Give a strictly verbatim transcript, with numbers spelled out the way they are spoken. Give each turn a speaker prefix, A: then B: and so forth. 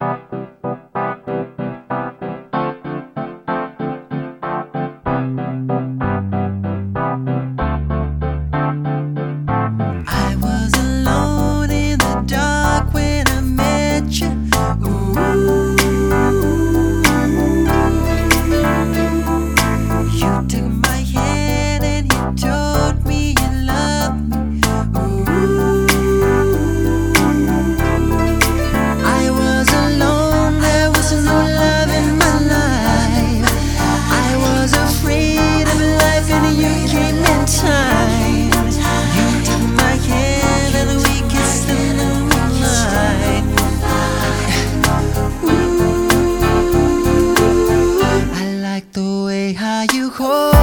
A: I was alone in the dark when I met you. Ooh. You took my hand and you told me you loved me. Ooh. I was alone, there was no love in my life. I was afraid of life and you came in time. You took my hand and we kissed in the moonlight. Ooh, I like the way how you hold